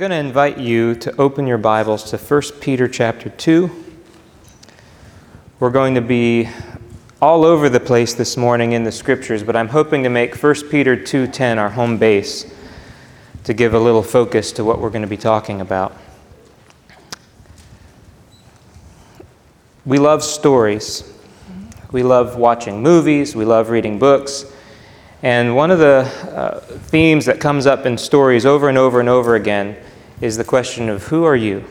going to invite you to open your Bibles to 1 Peter chapter 2. We're going to be all over the place this morning in the Scriptures, but I'm hoping to make 1 Peter 2:10 our home base to give a little focus to what we're going to be talking about. We love stories. We love watching movies. We love reading books. And one of the themes that comes up in stories over and over and over again is the question of, who are you?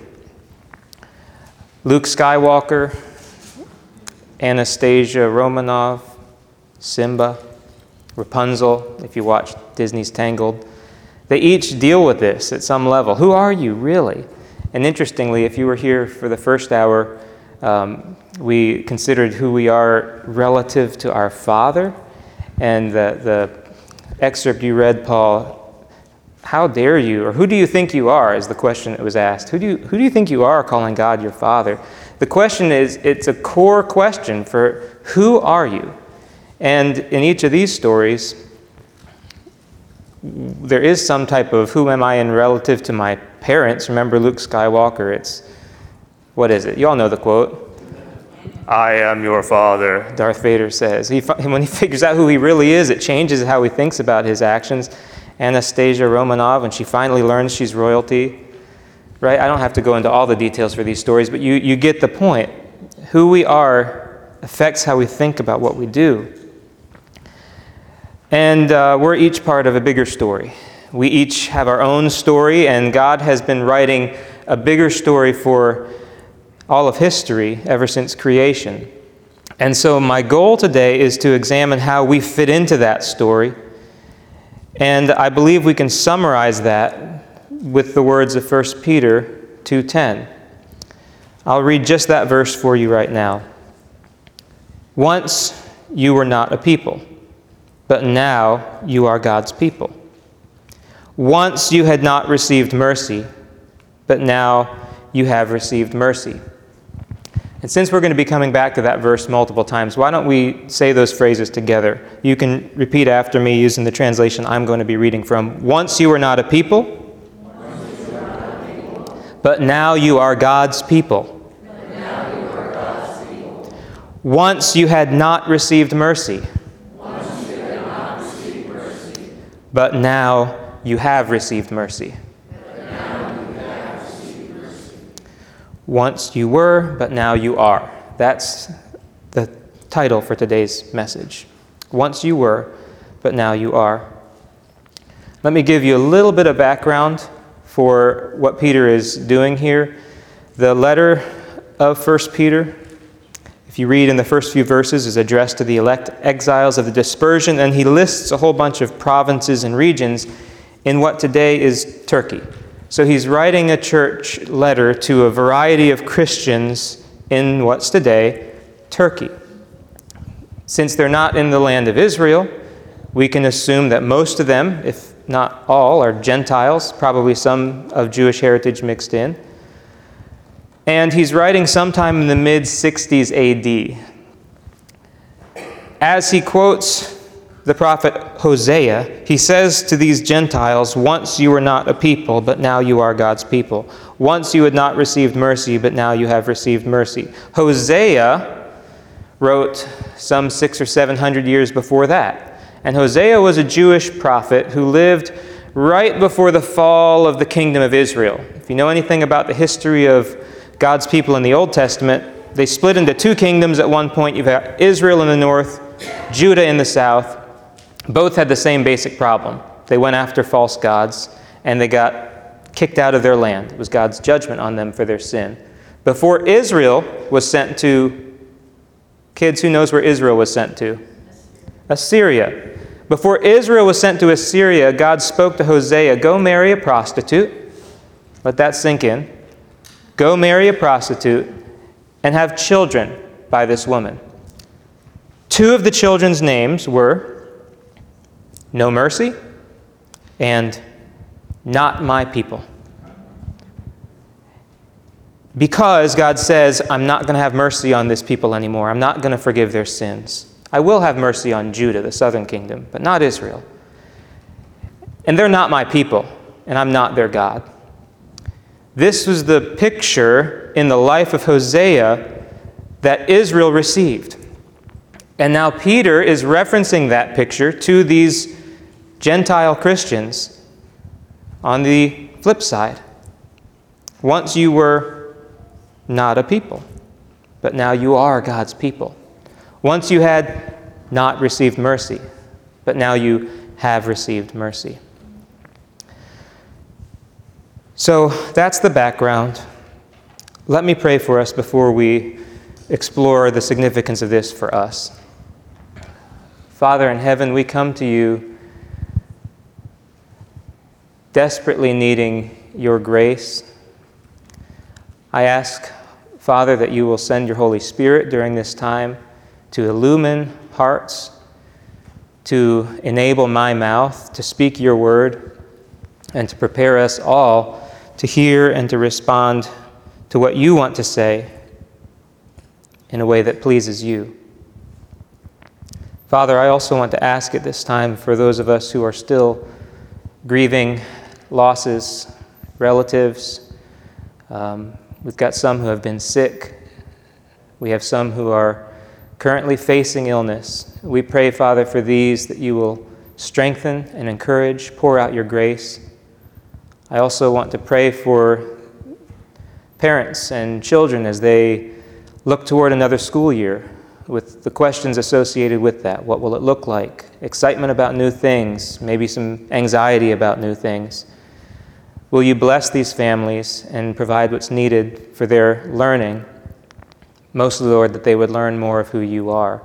Luke Skywalker, Anastasia Romanov, Simba, Rapunzel, if you watch Disney's Tangled, they each deal with this at some level. Who are you, really? And interestingly, if you were here for the first hour, we considered who we are relative to our Father. And the excerpt you read, Paul, how dare you, or who do you think you are, is the question that was asked. Who do you think you are calling God your Father? The question is, it's a core question for who are you? And in each of these stories, there is some type of who am I in relative to my parents. Remember Luke Skywalker, what is it? You all know the quote. I am your father, Darth Vader says. When he figures out who he really is, it changes how he thinks about his actions. Anastasia Romanov, when she finally learns she's royalty, right? I don't have to go into all the details for these stories, but you get the point. Who we are affects how we think about what we do. And we're each part of a bigger story. We each have our own story, and God has been writing a bigger story for all of history ever since creation. And so my goal today is to examine how we fit into that story. And I believe we can summarize that with the words of 1 Peter 2:10. I'll read just that verse for you right now. Once you were not a people, but now you are God's people. Once you had not received mercy, but now you have received mercy. And since we're going to be coming back to that verse multiple times, why don't we say those phrases together? You can repeat after me using the translation I'm going to be reading from. Once you were not a people, but now you are God's people. Once you had not received mercy, but now you have received mercy. Once you were, but now you are. That's the title for today's message. Once you were, but now you are. Let me give you a little bit of background for what Peter is doing here. The letter of 1 Peter, if you read in the first few verses, is addressed to the elect exiles of the dispersion, and he lists a whole bunch of provinces and regions in what today is Turkey. So he's writing a church letter to a variety of Christians in what's today Turkey. Since they're not in the land of Israel, we can assume that most of them, if not all, are Gentiles, probably some of Jewish heritage mixed in. And he's writing sometime in the mid-60s AD. As he quotes the prophet Hosea, he says to these Gentiles, once you were not a people, but now you are God's people. Once you had not received mercy, but now you have received mercy. Hosea wrote some 600 or 700 years before that. And Hosea was a Jewish prophet who lived right before the fall of the kingdom of Israel. If you know anything about the history of God's people in the Old Testament, they split into two kingdoms at one point. You've got Israel in the north, Judah in the south. Both had the same basic problem. They went after false gods, and they got kicked out of their land. It was God's judgment on them for their sin. Before Israel was sent to, kids, who knows where Israel was sent to? Assyria. Before Israel was sent to Assyria, God spoke to Hosea, go marry a prostitute. Let that sink in. Go marry a prostitute and have children by this woman. Two of the children's names were No Mercy and Not My People. Because God says, I'm not going to have mercy on this people anymore. I'm not going to forgive their sins. I will have mercy on Judah, the southern kingdom, but not Israel. And they're not my people, and I'm not their God. This was the picture in the life of Hosea that Israel received. And now Peter is referencing that picture to these Gentile Christians on the flip side. Once you were not a people, but now you are God's people. Once you had not received mercy, but now you have received mercy. So that's the background. Let me pray for us before we explore the significance of this for us. Father in heaven, we come to you desperately needing your grace. I ask, Father, that you will send your Holy Spirit during this time to illumine hearts, to enable my mouth to speak your word, and to prepare us all to hear and to respond to what you want to say in a way that pleases you. Father, I also want to ask at this time for those of us who are still grieving losses, relatives. We've got some who have been sick. We have some who are currently facing illness. We pray, Father, for these that you will strengthen and encourage, pour out your grace. I also want to pray for parents and children as they look toward another school year with the questions associated with that. What will it look like? Excitement about new things, maybe some anxiety about new things. Will you bless these families and provide what's needed for their learning? Mostly, Lord, that they would learn more of who you are.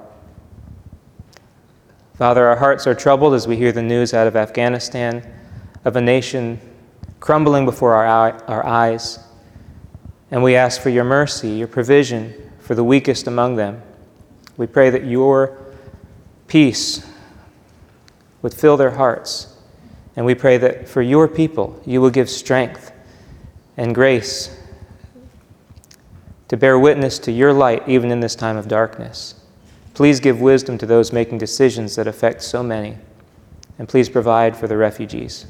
Father, our hearts are troubled as we hear the news out of Afghanistan, of a nation crumbling before our eyes. And we ask for your mercy, your provision for the weakest among them. We pray that your peace would fill their hearts. And we pray that for your people, you will give strength and grace to bear witness to your light even in this time of darkness. Please give wisdom to those making decisions that affect so many. And please provide for the refugees.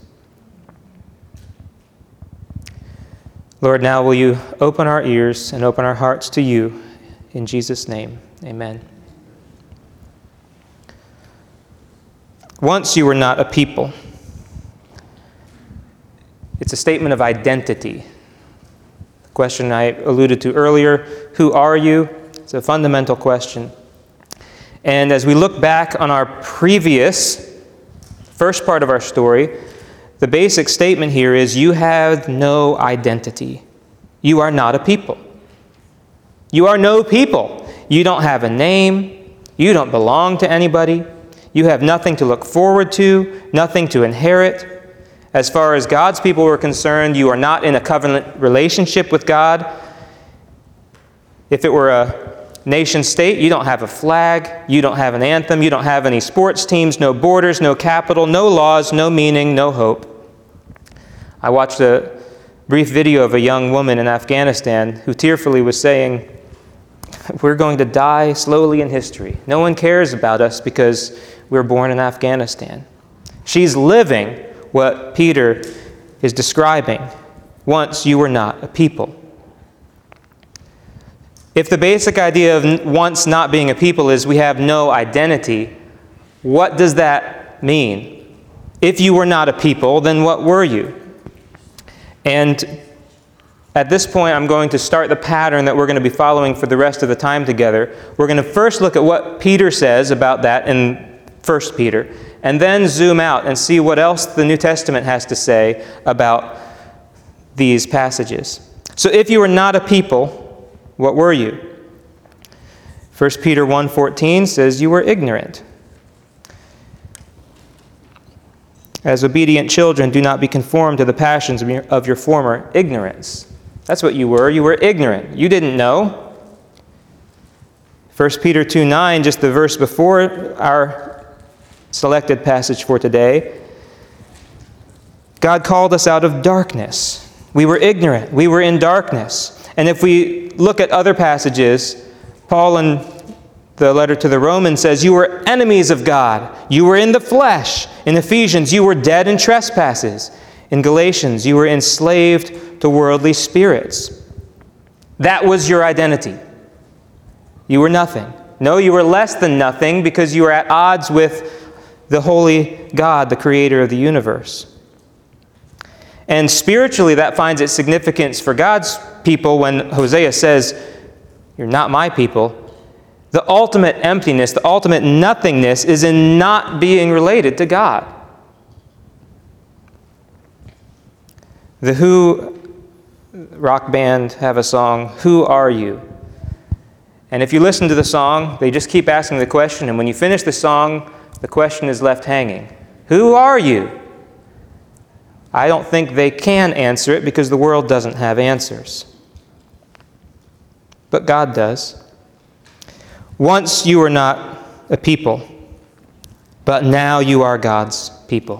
Lord, now will you open our ears and open our hearts to you. In Jesus' name, amen. Once you were not a people. It's a statement of identity. The question I alluded to earlier, who are you? It's a fundamental question. And as we look back on our previous first part of our story, the basic statement here is you have no identity. You are not a people. You are no people. You don't have a name. You don't belong to anybody. You have nothing to look forward to, nothing to inherit. As far as God's people were concerned, you are not in a covenant relationship with God. If it were a nation state, you don't have a flag, you don't have an anthem, you don't have any sports teams, no borders, no capital, no laws, no meaning, no hope. I watched a brief video of a young woman in Afghanistan who tearfully was saying, "We're going to die slowly in history. No one cares about us because we're born in Afghanistan." She's living what Peter is describing. Once you were not a people. If the basic idea of once not being a people is we have no identity, what does that mean? If you were not a people, then what were you? And at this point, I'm going to start the pattern that we're going to be following for the rest of the time together. We're going to first look at what Peter says about that in 1 Peter, and then zoom out and see what else the New Testament has to say about these passages. So if you were not a people, what were you? 1 Peter 1:14 says you were ignorant. As obedient children, do not be conformed to the passions of your former ignorance. That's what you were. You were ignorant. You didn't know. 1 Peter 2:9, just the verse before our selected passage for today, God called us out of darkness. We were ignorant. We were in darkness. And if we look at other passages, Paul in the letter to the Romans says, you were enemies of God. You were in the flesh. In Ephesians, you were dead in trespasses. In Galatians, you were enslaved to to worldly spirits. That was your identity. You were nothing. No, you were less than nothing because you were at odds with the holy God, the creator of the universe. And spiritually, that finds its significance for God's people when Hosea says, "You're not my people." The ultimate emptiness, the ultimate nothingness is in not being related to God. The Who rock band have a song, "Who Are You?" And if you listen to the song, they just keep asking the question, and when you finish the song, the question is left hanging. Who are you? I don't think they can answer it because the world doesn't have answers. But God does. Once you were not a people, but now you are God's people.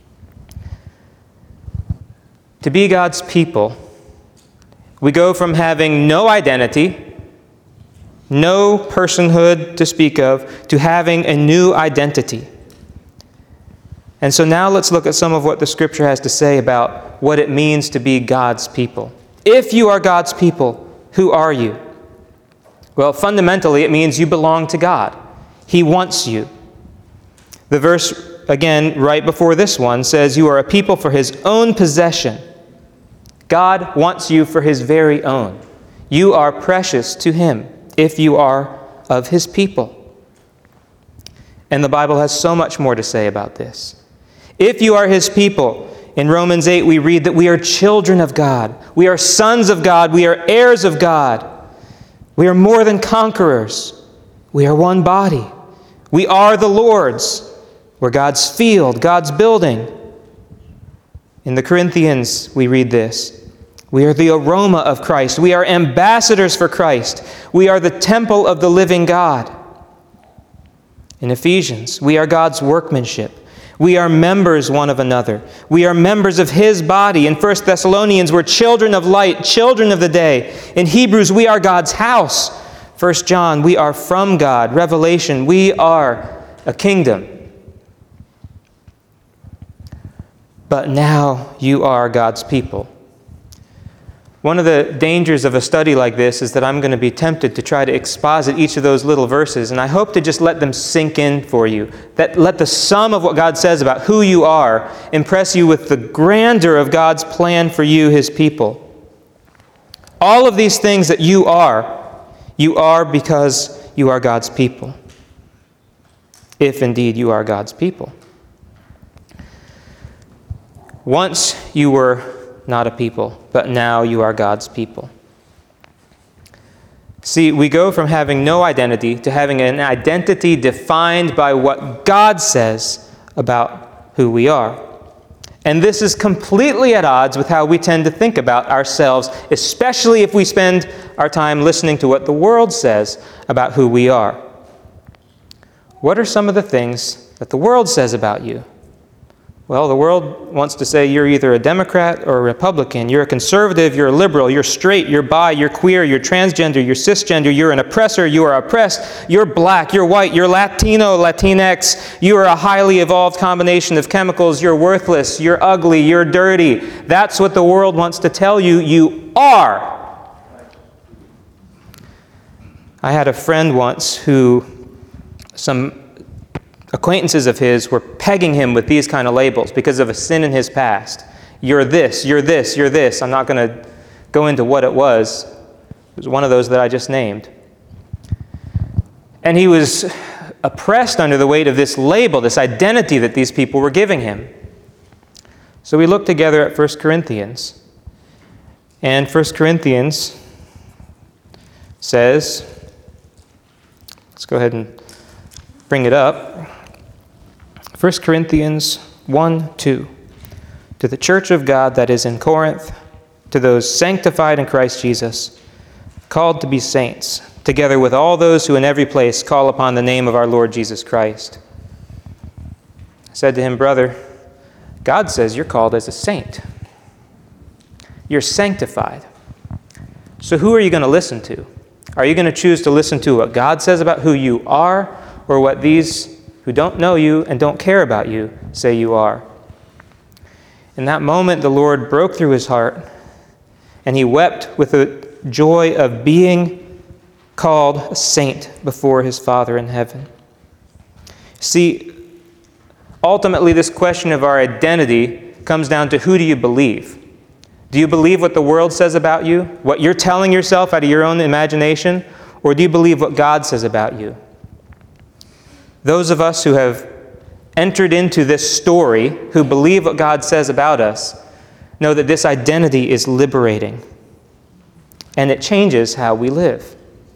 To be God's people, we go from having no identity, no personhood to speak of, to having a new identity. And so now let's look at some of what the Scripture has to say about what it means to be God's people. If you are God's people, who are you? Well, fundamentally, it means you belong to God. He wants you. The verse, again, right before this one, says you are a people for His own possession. God wants you for His very own. You are precious to Him if you are of His people. And the Bible has so much more to say about this. If you are His people, in Romans 8 we read that we are children of God. We are sons of God. We are heirs of God. We are more than conquerors. We are one body. We are the Lord's. We're God's field, God's building. In the Corinthians we read this. We are the aroma of Christ. We are ambassadors for Christ. We are the temple of the living God. In Ephesians, we are God's workmanship. We are members one of another. We are members of His body. In 1 Thessalonians, we're children of light, children of the day. In Hebrews, we are God's house. 1 John, we are from God. Revelation, we are a kingdom. But now you are God's people. One of the dangers of a study like this is that I'm going to be tempted to try to exposit each of those little verses, and I hope to just let them sink in for you. That let the sum of what God says about who you are impress you with the grandeur of God's plan for you, His people. All of these things that you are because you are God's people. If indeed you are God's people. Once you were not a people, but now you are God's people. See, we go from having no identity to having an identity defined by what God says about who we are. And this is completely at odds with how we tend to think about ourselves, especially if we spend our time listening to what the world says about who we are. What are some of the things that the world says about you? Well, the world wants to say you're either a Democrat or a Republican. You're a conservative, you're a liberal, you're straight, you're bi, you're queer, you're transgender, you're cisgender, you're an oppressor, you are oppressed, you're black, you're white, you're Latino, Latinx, you are a highly evolved combination of chemicals, you're worthless, you're ugly, you're dirty. That's what the world wants to tell you you are. I had a friend once who some acquaintances of his were pegging him with these kind of labels because of a sin in his past. You're this, you're this, you're this. I'm not going to go into what it was. It was one of those that I just named. And he was oppressed under the weight of this label, this identity that these people were giving him. So we looked together at 1 Corinthians. And 1 Corinthians says, let's go ahead and bring it up. 1 Corinthians 1:2. To the church of God that is in Corinth, to those sanctified in Christ Jesus, called to be saints, together with all those who in every place call upon the name of our Lord Jesus Christ. I said to him, brother, God says you're called as a saint. You're sanctified. So who are you going to listen to? Are you going to choose to listen to what God says about who you are, or what these who don't know you and don't care about you say you are? In that moment, the Lord broke through his heart, and he wept with the joy of being called a saint before his Father in heaven. See, ultimately this question of our identity comes down to, who do you believe? Do you believe what the world says about you, what you're telling yourself out of your own imagination, or do you believe what God says about you? Those of us who have entered into this story, who believe what God says about us, know that this identity is liberating, and it changes how we live.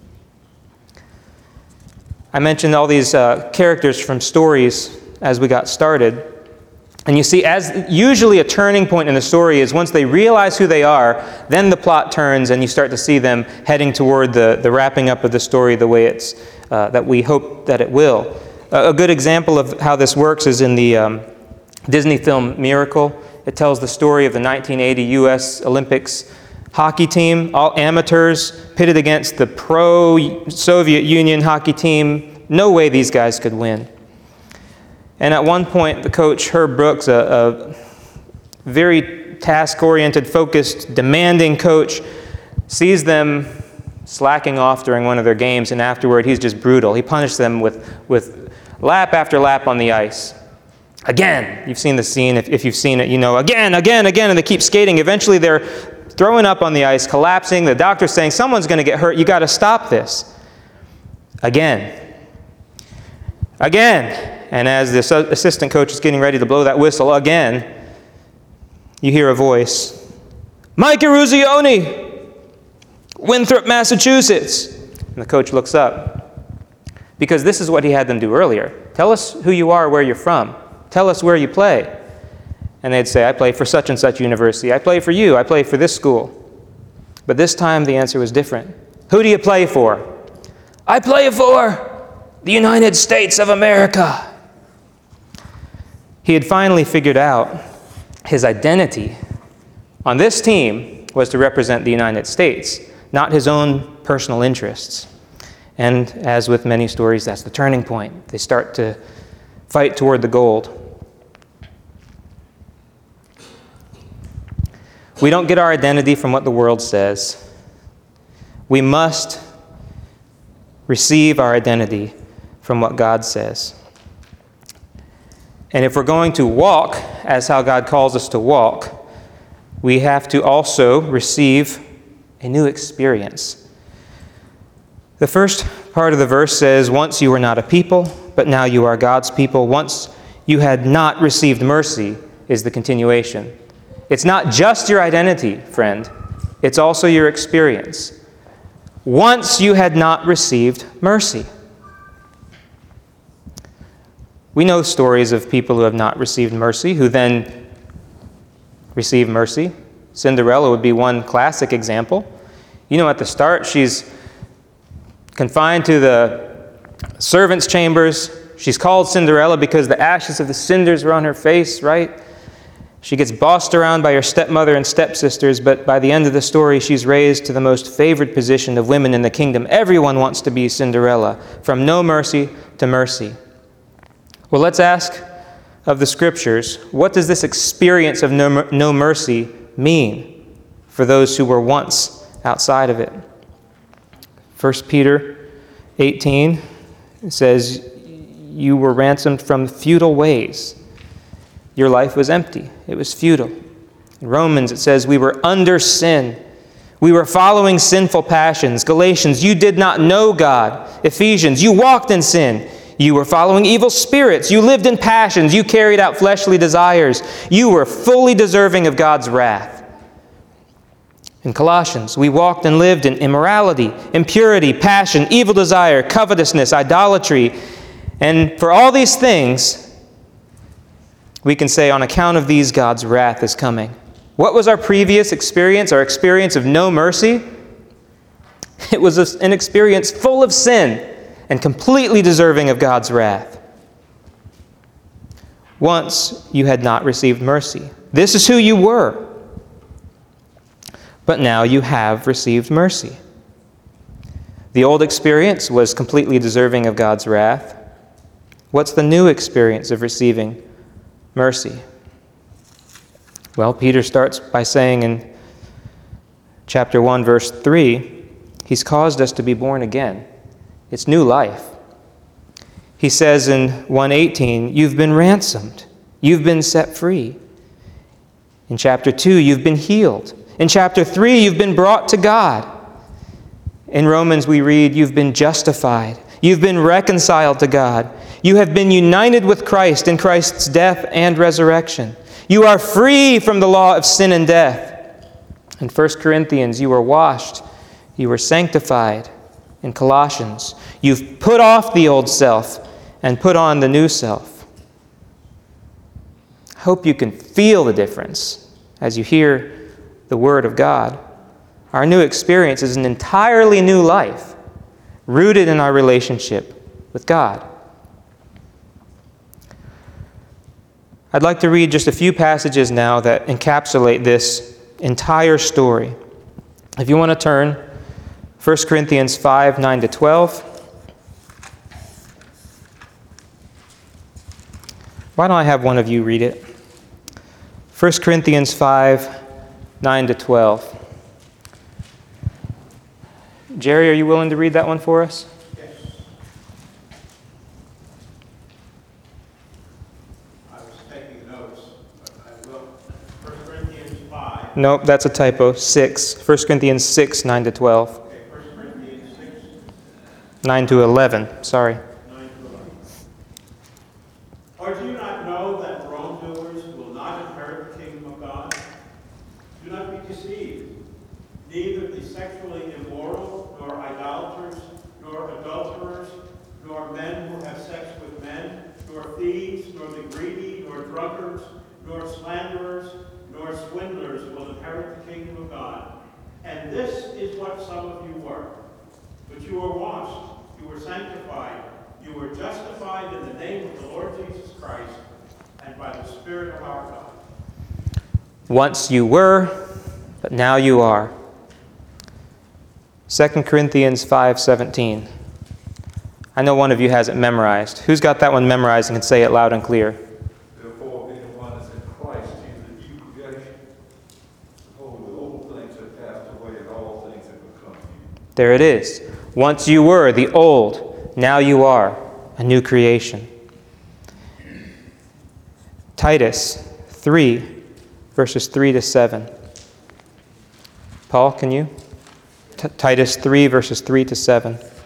I mentioned all these characters from stories as we got started. And you see, as usually a turning point in the story is once they realize who they are, then the plot turns and you start to see them heading toward the wrapping up of the story the way it's that we hope that it will. A good example of how this works is in the Disney film Miracle. It tells the story of the 1980 U.S. Olympics hockey team, all amateurs pitted against the pro-Soviet Union hockey team. No way these guys could win. And at one point, the coach, Herb Brooks, a very task-oriented, focused, demanding coach, sees them slacking off during one of their games, and afterward, he's just brutal. He punished them with lap after lap on the ice. Again, you've seen the scene. If you've seen it, you know, again, and they keep skating. Eventually, they're throwing up on the ice, collapsing. The doctor's saying, someone's going to get hurt. You got to stop this. Again. And as the assistant coach is getting ready to blow that whistle again, you hear a voice. Mike Eruzione, Winthrop, Massachusetts. And the coach looks up. Because this is what he had them do earlier. Tell us who you are, where you're from. Tell us where you play. And they'd say, I play for such and such university. I play for you. I play for this school. But this time the answer was different. Who do you play for? I play for the United States of America. He had finally figured out his identity on this team was to represent the United States, not his own personal interests. And as with many stories, that's the turning point. They start to fight toward the gold. We don't get our identity from what the world says. We must receive our identity from what God says. And if we're going to walk as how God calls us to walk, we have to also receive a new experience. The first part of the verse says, once you were not a people, but now you are God's people. Once you had not received mercy is the continuation. It's not just your identity, friend. It's also your experience. Once you had not received mercy. We know stories of people who have not received mercy, who then receive mercy. Cinderella would be one classic example. You know, at the start, she's confined to the servants' chambers. She's called Cinderella because the ashes of the cinders were on her face, right? She gets bossed around by her stepmother and stepsisters, but by the end of the story, she's raised to the most favored position of women in the kingdom. Everyone wants to be Cinderella, from no mercy to mercy. Well, let's ask of the Scriptures, what does this experience of no mercy mean for those who were once outside of it? 1 Peter 18 says, you were ransomed from futile ways. Your life was empty. It was futile. In Romans, it says, we were under sin. We were following sinful passions. Galatians, you did not know God. Ephesians, you walked in sin. You were following evil spirits. You lived in passions. You carried out fleshly desires. You were fully deserving of God's wrath. In Colossians, we walked and lived in immorality, impurity, passion, evil desire, covetousness, idolatry. And for all these things, we can say, on account of these, God's wrath is coming. What was our previous experience, our experience of no mercy? It was an experience full of sin and completely deserving of God's wrath. Once you had not received mercy. This is who you were. But now you have received mercy. The old experience was completely deserving of God's wrath. What's the new experience of receiving mercy? Well, Peter starts by saying in chapter 1, verse 3, he's caused us to be born again. It's new life. He says in 1:18, you've been ransomed. You've been set free. In chapter 2, you've been healed. In chapter 3, you've been brought to God. In Romans, we read, you've been justified. You've been reconciled to God. You have been united with Christ in Christ's death and resurrection. You are free from the law of sin and death. In 1 Corinthians, you were washed. You were sanctified. In Colossians, you've put off the old self and put on the new self. I hope you can feel the difference as you hear the Word of God. Our new experience is an entirely new life, rooted in our relationship with God. I'd like to read just a few passages now that encapsulate this entire story. If you want to turn, 1 Corinthians 5, 9 to 12. Why don't I have one of you read it? 1 Corinthians 5, 9 to 12. Jerry, are you willing to read that one for us? Yes. I was taking notes, but I will. 1 Corinthians 5. Nope, that's a typo. 6. 1 Corinthians 6, 9 to 12. Okay, 1 Corinthians 6, 9 to 11. Sorry. 9 to 11. Or do you not know that wrongdoers will not inherit the kingdom of God? Do not be deceived. Neither the sexually immoral, nor idolaters, nor adulterers, nor men who have sex with men, nor thieves, nor the greedy, nor drunkards, nor slanderers, nor swindlers will inherit the kingdom of God. And this is what some of you were. But you were washed, you were sanctified, you were justified in the name of the Lord Jesus Christ, and by the Spirit of our God. Once you were, but now you are. 2 Corinthians 5:17. I know one of you has it memorized. Who's got that one memorized and can say it loud and clear? Therefore, anyone is in Christ, he is a new creation. Behold, the old things have passed away, and all things have become new. There it is. Once you were the old, now you are a new creation. Titus 3, verses 3 to 7. Paul, can you? Titus 3, verses 3 to 7. 3:7.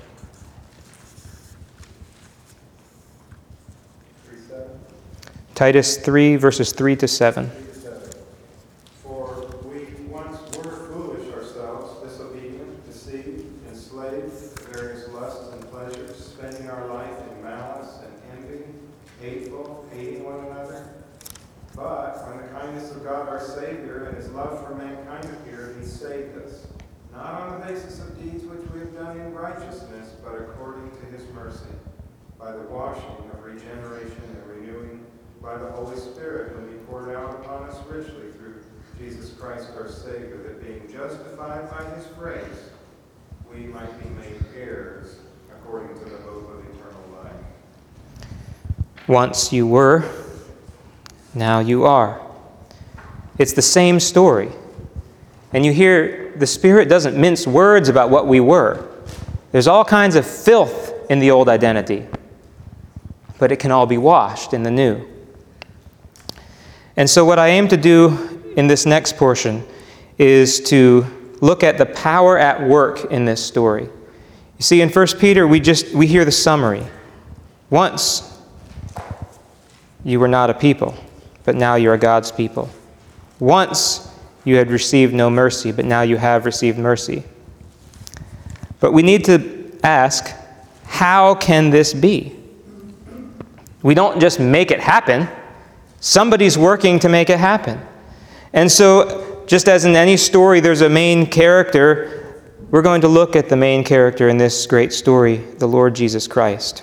Titus 3, verses 3 to 7. 3:7. For we once were foolish ourselves, disobedient, deceived, enslaved to various lusts and pleasures, spending our life in malice and envy, hateful, hating one another. But when the kindness of God our Savior and His love for mankind appeared, He saved us, not on the basis of deeds which we have done in righteousness, but according to His mercy, by the washing of regeneration and renewing by the Holy Spirit, whom He poured out upon us richly through Jesus Christ our Savior, that being justified by His grace, we might be made heirs according to the hope of eternal life. Once you were, now you are. It's the same story. And you hear the Spirit doesn't mince words about what we were. There's all kinds of filth in the old identity, but it can all be washed in the new. And so what I aim to do in this next portion is to look at the power at work in this story. You see, in 1 Peter, we hear the summary. Once you were not a people, but now you are God's people. Once you had received no mercy, but now you have received mercy. But we need to ask, how can this be? We don't just make it happen. Somebody's working to make it happen. And so, just as in any story there's a main character, we're going to look at the main character in this great story, the Lord Jesus Christ.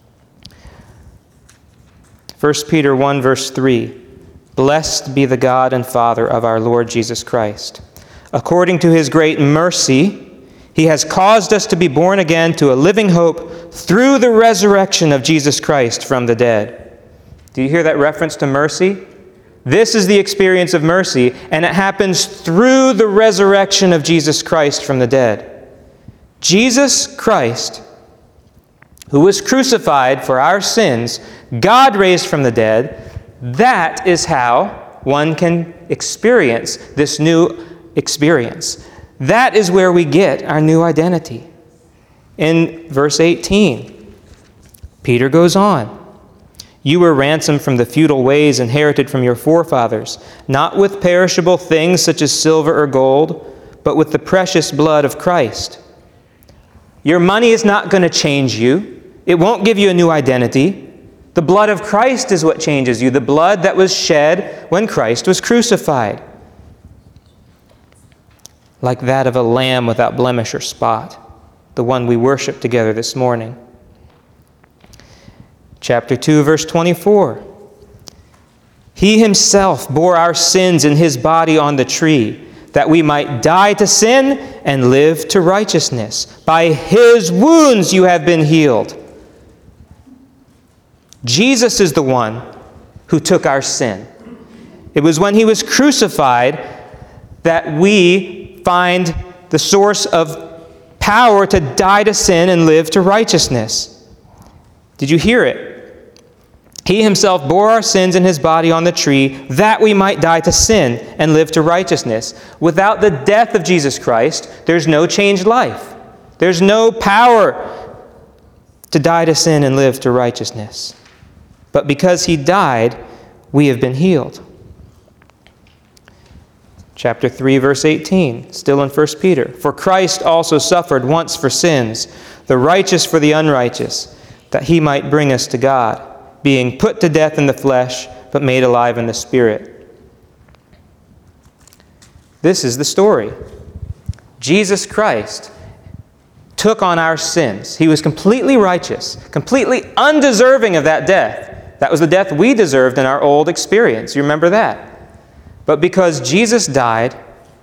1 Peter 1, verse 3. Blessed be the God and Father of our Lord Jesus Christ. According to His great mercy, He has caused us to be born again to a living hope through the resurrection of Jesus Christ from the dead. Do you hear that reference to mercy? This is the experience of mercy, and it happens through the resurrection of Jesus Christ from the dead. Jesus Christ, who was crucified for our sins, God raised from the dead. That is how one can experience this new experience. That is where we get our new identity. In verse 18, Peter goes on. You were ransomed from the futile ways inherited from your forefathers, not with perishable things such as silver or gold, but with the precious blood of Christ. Your money is not going to change you. It won't give you a new identity. The blood of Christ is what changes you, the blood that was shed when Christ was crucified, like that of a lamb without blemish or spot, the one we worship together this morning. Chapter 2, verse 24. He himself bore our sins in his body on the tree, that we might die to sin and live to righteousness. By his wounds you have been healed. Jesus is the one who took our sin. It was when he was crucified that we find the source of power to die to sin and live to righteousness. Did you hear it? He himself bore our sins in his body on the tree, that we might die to sin and live to righteousness. Without the death of Jesus Christ, there's no changed life. There's no power to die to sin and live to righteousness. But because he died, we have been healed. Chapter 3, verse 18, still in 1 Peter. For Christ also suffered once for sins, the righteous for the unrighteous, that he might bring us to God, being put to death in the flesh, but made alive in the Spirit. This is the story. Jesus Christ took on our sins. He was completely righteous, completely undeserving of that death. That was the death we deserved in our old experience. You remember that? But because Jesus died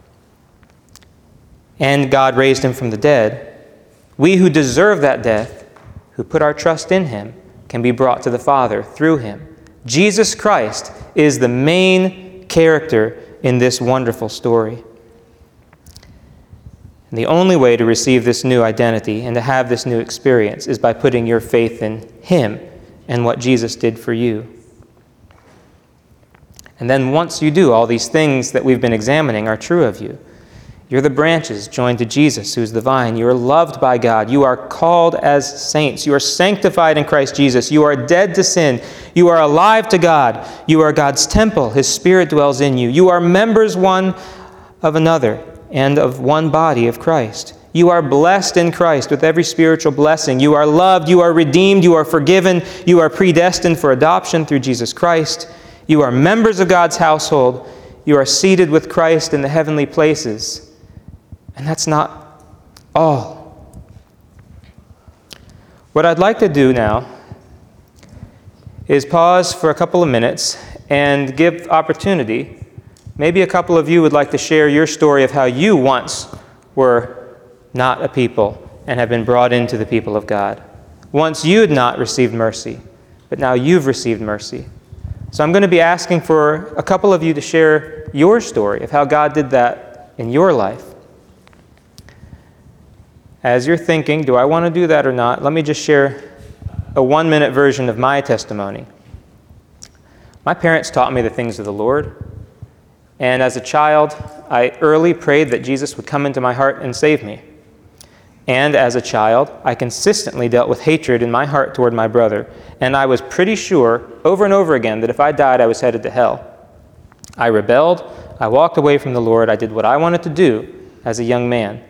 and God raised him from the dead, we who deserve that death, who put our trust in him, can be brought to the Father through him. Jesus Christ is the main character in this wonderful story. And the only way to receive this new identity and to have this new experience is by putting your faith in him and what Jesus did for you. And then once you do, all these things that we've been examining are true of you. You're the branches joined to Jesus, who's the vine. You are loved by God. You are called as saints. You are sanctified in Christ Jesus. You are dead to sin. You are alive to God. You are God's temple. His Spirit dwells in you. You are members one of another and of one body of Christ. You are blessed in Christ with every spiritual blessing. You are loved. You are redeemed. You are forgiven. You are predestined for adoption through Jesus Christ. You are members of God's household. You are seated with Christ in the heavenly places. And that's not all. What I'd like to do now is pause for a couple of minutes and give opportunity. Maybe a couple of you would like to share your story of how you once were not a people and have been brought into the people of God. Once you had not received mercy, but now you've received mercy. So I'm going to be asking for a couple of you to share your story of how God did that in your life. As you're thinking, do I want to do that or not? Let me just share a 1-minute version of my testimony. My parents taught me the things of the Lord. And as a child, I early prayed that Jesus would come into my heart and save me. And as a child, I consistently dealt with hatred in my heart toward my brother. And I was pretty sure, over and over again, that if I died, I was headed to hell. I rebelled. I walked away from the Lord. I did what I wanted to do as a young man.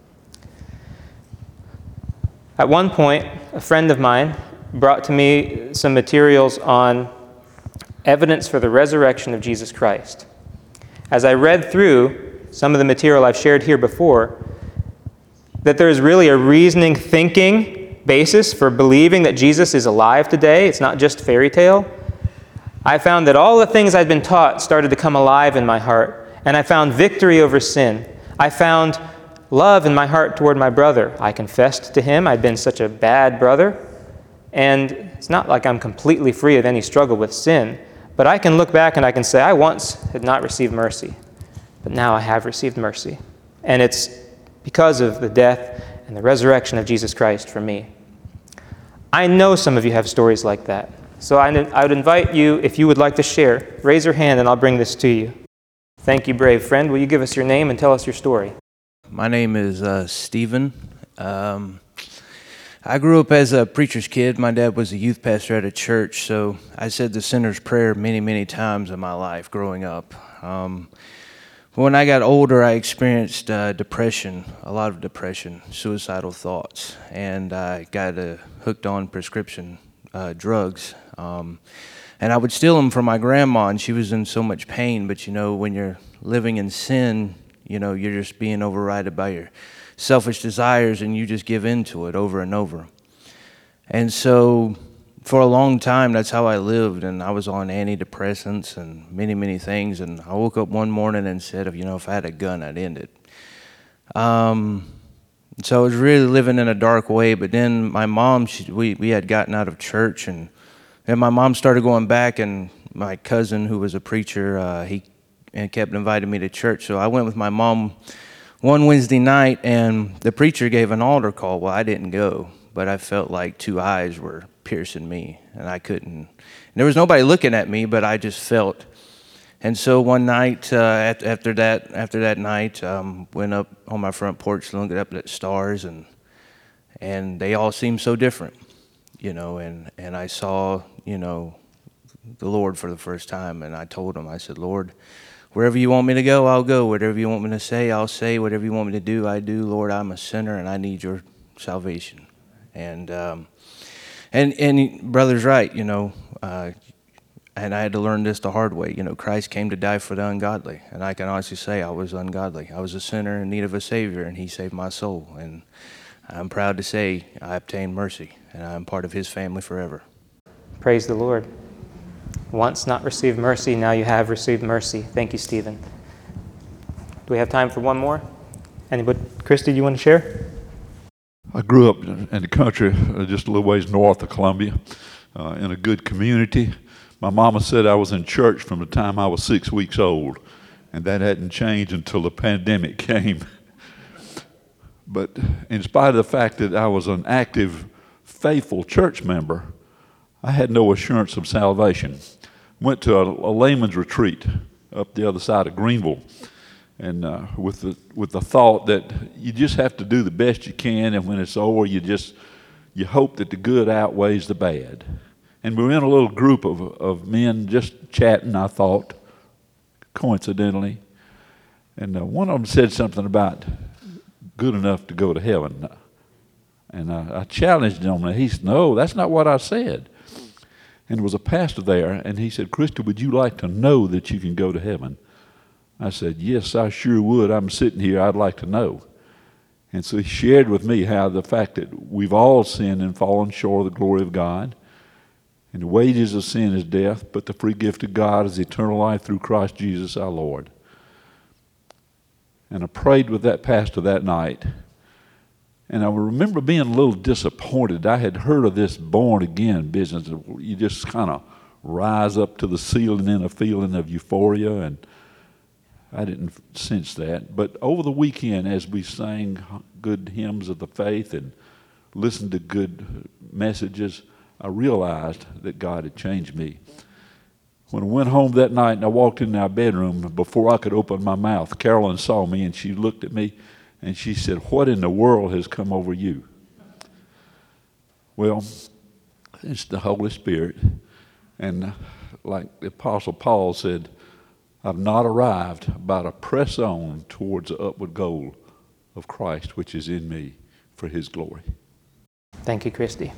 At one point, a friend of mine brought to me some materials on evidence for the resurrection of Jesus Christ. As I read through some of the material I've shared here before, that there is really a reasoning, thinking basis for believing that Jesus is alive today. It's not just fairy tale. I found that all the things I'd been taught started to come alive in my heart, and I found victory over sin. I found love in my heart toward my brother. I confessed to him I'd been such a bad brother, and it's not like I'm completely free of any struggle with sin, But I can look back and I can say, I once had not received mercy, but now I have received mercy. And it's because of the death and the resurrection of Jesus Christ for me. I know some of you have stories like that. So I would invite you, if you would like to share, raise your hand and I'll bring this to you. Thank you, brave friend. Will you give us your name and tell us your story? My name is Stephen. I grew up as a preacher's kid. My dad was a youth pastor at a church, so I said the sinner's prayer many, many times in my life growing up. When I got older, I experienced depression, a lot of depression, suicidal thoughts, and I got hooked on prescription drugs. And I would steal them from my grandma, and she was in so much pain. But, when you're living in sin, you're just being overridden by your selfish desires, and you just give in to it over and over. And so for a long time, that's how I lived, and I was on antidepressants and many, many things. And I woke up one morning and said, if I had a gun, I'd end it. So I was really living in a dark way. But then my mom, we had gotten out of church, and then my mom started going back, and my cousin, who was a preacher, he kept inviting me to church. So I went with my mom one Wednesday night, and the preacher gave an altar call. Well, I didn't go, but I felt like two eyes were piercing me, and I couldn't. And there was nobody looking at me, but I just felt. And so one night, after that night, went up on my front porch, looked up at the stars, and they all seemed so different, and I saw, the Lord for the first time, and I told him, I said, Lord, wherever you want me to go, I'll go. Whatever you want me to say, I'll say. Whatever you want me to do, I do. Lord, I'm a sinner, and I need your salvation. And brother's right, and I had to learn this the hard way. Christ came to die for the ungodly, and I can honestly say I was ungodly. I was a sinner in need of a Savior, and he saved my soul. And I'm proud to say I obtained mercy, and I'm part of his family forever. Praise the Lord. Once not received mercy, now you have received mercy. Thank you, Stephen. Do we have time for one more? Anybody? Christy, do you want to share? I grew up in the country just a little ways north of Columbia in a good community. My mama said I was in church from the time I was 6 weeks old, and that hadn't changed until the pandemic came. But in spite of the fact that I was an active, faithful church member, I had no assurance of salvation. Went to a layman's retreat up the other side of Greenville, and with the thought that you just have to do the best you can, and when it's over, you hope that the good outweighs the bad. And we were in a little group of men just chatting, I thought, coincidentally, and one of them said something about good enough to go to heaven, and I challenged him, and he said, "No, that's not what I said." And there was a pastor there, and he said, "Christy, would you like to know that you can go to heaven?" I said, "Yes, I sure would. I'm sitting here. I'd like to know." And so he shared with me how the fact that we've all sinned and fallen short of the glory of God, and the wages of sin is death, but the free gift of God is eternal life through Christ Jesus our Lord. And I prayed with that pastor that night. And I remember being a little disappointed. I had heard of this born-again business. You just kind of rise up to the ceiling in a feeling of euphoria, and I didn't sense that. But over the weekend, as we sang good hymns of the faith and listened to good messages, I realized that God had changed me. When I went home that night and I walked in our bedroom, before I could open my mouth, Carolyn saw me and she looked at me and she said, "What in the world has come over you?" Well, it's the Holy Spirit. And like the Apostle Paul said, "I've not arrived, but I press on towards the upward goal of Christ, which is in me, for his glory." Thank you, Christy.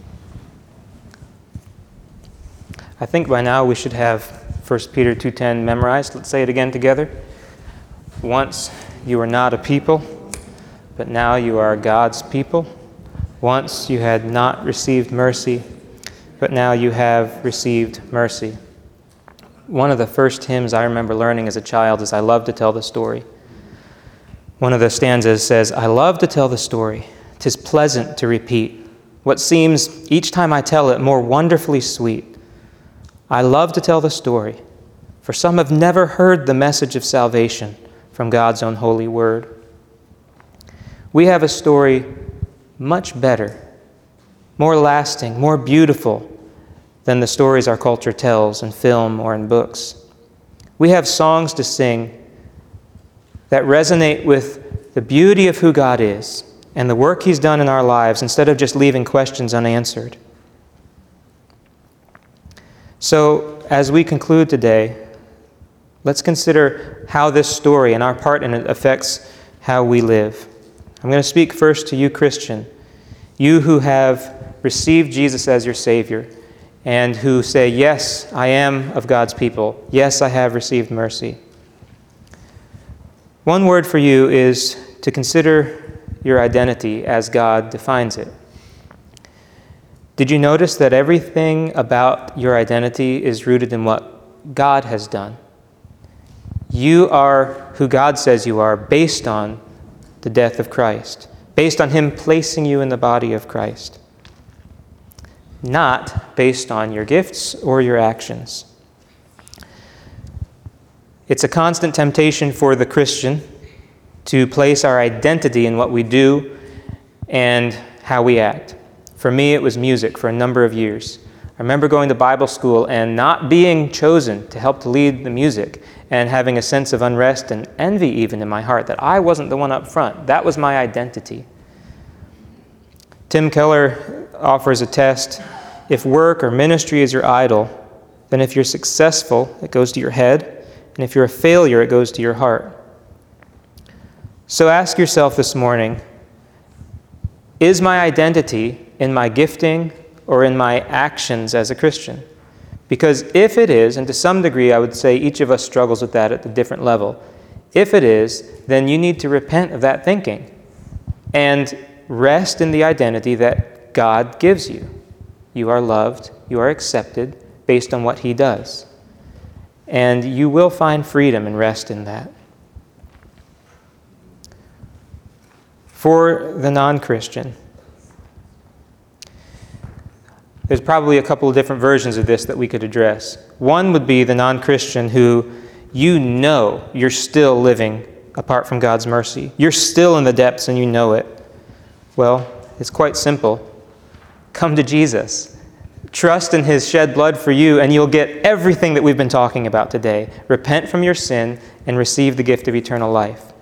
I think by now we should have 1 Peter 2:10 memorized. Let's say it again together. Once you were not a people, but now you are God's people. Once you had not received mercy, but now you have received mercy. One of the first hymns I remember learning as a child is "I Love to Tell the Story." One of the stanzas says, "I love to tell the story. 'Tis pleasant to repeat what seems each time I tell it more wonderfully sweet. I love to tell the story. For some have never heard the message of salvation from God's own holy word. We have a story much better, more lasting, more beautiful than the stories our culture tells in film or in books. We have songs to sing that resonate with the beauty of who God is and the work He's done in our lives instead of just leaving questions unanswered. So, as we conclude today, let's consider how this story and our part in it affects how we live. I'm going to speak first to you, Christian, you who have received Jesus as your Savior and who say, yes, I am of God's people. Yes, I have received mercy. One word for you is to consider your identity as God defines it. Did you notice that everything about your identity is rooted in what God has done? You are who God says you are based on the death of Christ, based on Him placing you in the body of Christ, not based on your gifts or your actions. It's a constant temptation for the Christian to place our identity in what we do and how we act. For me, it was music for a number of years. I remember going to Bible school and not being chosen to help to lead the music and having a sense of unrest and envy even in my heart that I wasn't the one up front. That was my identity. Tim Keller offers a test. If work or ministry is your idol, then if you're successful, it goes to your head, and if you're a failure, it goes to your heart. So ask yourself this morning, is my identity in my gifting or in my actions as a Christian? Because if it is, and to some degree I would say each of us struggles with that at a different level, if it is, then you need to repent of that thinking and rest in the identity that God gives you. You are loved, you are accepted based on what He does. And you will find freedom and rest in that. For the non-Christian, there's probably a couple of different versions of this that we could address. One would be the non-Christian who you know you're still living apart from God's mercy. You're still in the depths and you know it. Well, it's quite simple. Come to Jesus. Trust in His shed blood for you and you'll get everything that we've been talking about today. Repent from your sin and receive the gift of eternal life.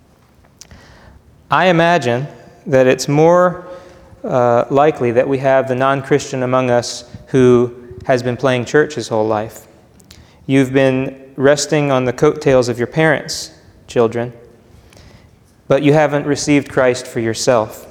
I imagine that it's more likely that we have the non-Christian among us who has been playing church his whole life. You've been resting on the coattails of your parents, children, but you haven't received Christ for yourself.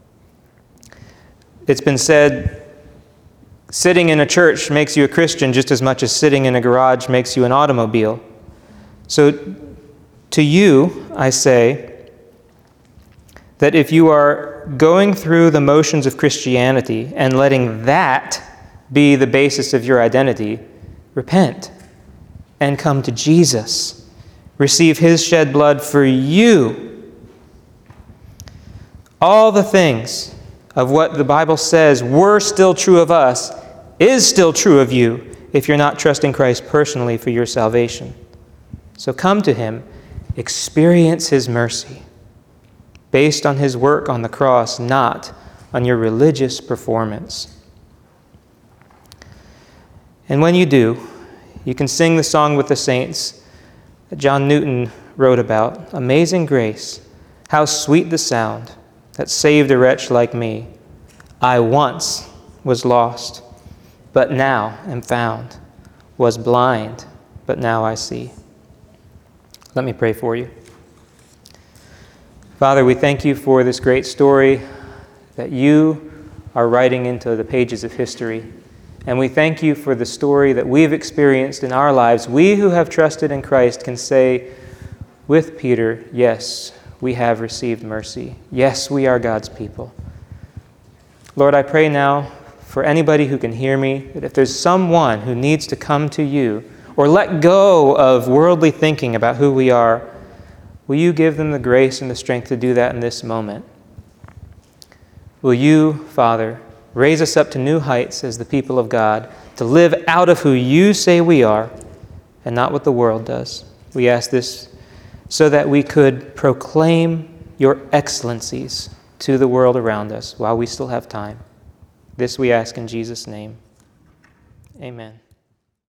It's been said, sitting in a church makes you a Christian just as much as sitting in a garage makes you an automobile. So to you, I say that if you are going through the motions of Christianity and letting that be the basis of your identity, repent and come to Jesus. Receive His shed blood for you. All the things of what the Bible says were still true of us is still true of you if you're not trusting Christ personally for your salvation. So come to Him, experience His mercy based on His work on the cross, not on your religious performance. And when you do, you can sing the song with the saints that John Newton wrote about. Amazing grace, how sweet the sound that saved a wretch like me. I once was lost, but now am found. Was blind, but now I see. Let me pray for you. Father, we thank you for this great story that you are writing into the pages of history. And we thank you for the story that we've experienced in our lives. We who have trusted in Christ can say with Peter, yes, we have received mercy. Yes, we are God's people. Lord, I pray now for anybody who can hear me, that if there's someone who needs to come to you or let go of worldly thinking about who we are, will you give them the grace and the strength to do that in this moment? Will you, Father, raise us up to new heights as the people of God, to live out of who you say we are, and not what the world does. We ask this so that we could proclaim your excellencies to the world around us while we still have time. This we ask in Jesus' name. Amen.